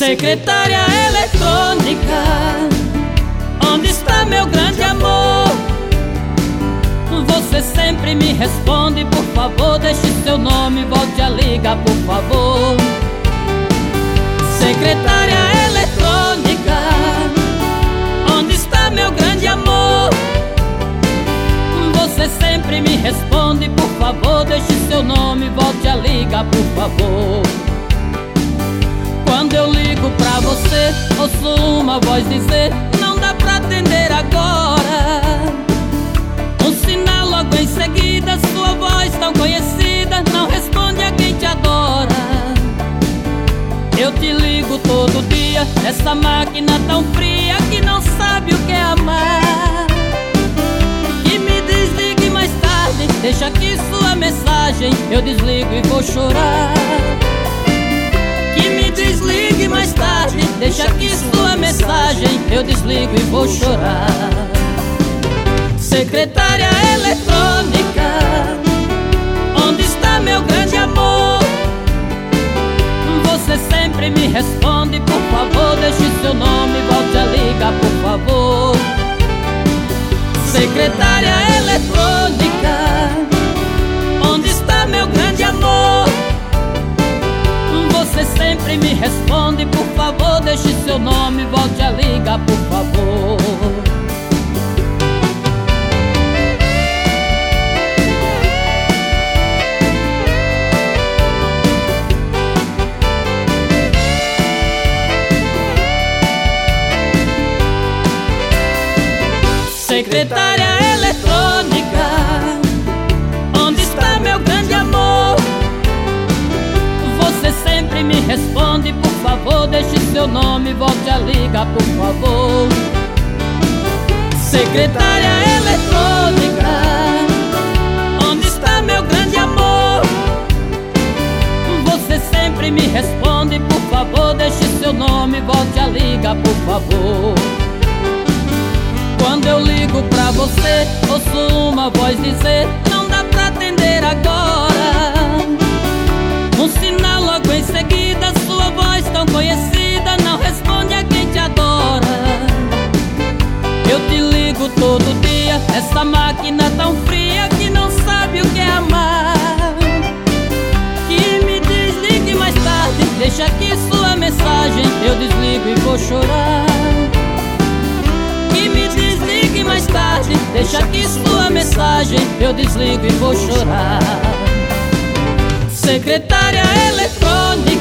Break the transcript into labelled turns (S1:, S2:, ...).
S1: Secretária eletrônica, onde está meu grande amor? Você sempre me responde, por favor, deixe seu nome, volte a ligar, por favor. Secretária eletrônica, onde está meu grande amor? Você sempre me responde, por favor, deixe seu nome, volte a ligar, por favor. Quando eu ligo pra você, ouço uma voz dizer: não dá pra atender agora. Um sinal logo em seguida, sua voz tão conhecida não responde a quem te adora. Eu te ligo todo dia, essa máquina tão fria que não sabe o que é amar. Que me desligue mais tarde, deixa aqui sua mensagem, eu desligo e vou chorar. Que me desligue mais tarde, deixa aqui sua mensagem, eu desligo e vou chorar. Secretária eletrônica, onde está meu grande amor? Você sempre me responde, por favor, deixe seu nome, volte a ligar, por favor. Secretária eletrônica, onde está meu grande amor? Você sempre me responde, por favor, deixe seu nome, volte a ligar, por favor. Secretária eletrônica, onde está meu grande amor? Você sempre me responde, por favor, deixe seu nome, volte a ligar, por favor. Secretária eletrônica, onde está meu grande amor? Você sempre me responde, por favor, deixe seu nome, volte a ligar, por favor. Quando eu ligo pra você, ouço uma voz dizer: não dá pra atender agora. Um sinal logo em seguida, sua voz tão conhecida não responde a quem te adora. Eu te ligo todo dia, essa máquina tão fria que não sabe o que é amar. Que me desligue mais tarde, deixa aqui sua mensagem, eu desligo e vou chorar. Que me desligue mais tarde, deixa aqui sua mensagem, eu desligo e vou chorar. Secretária eletrônica,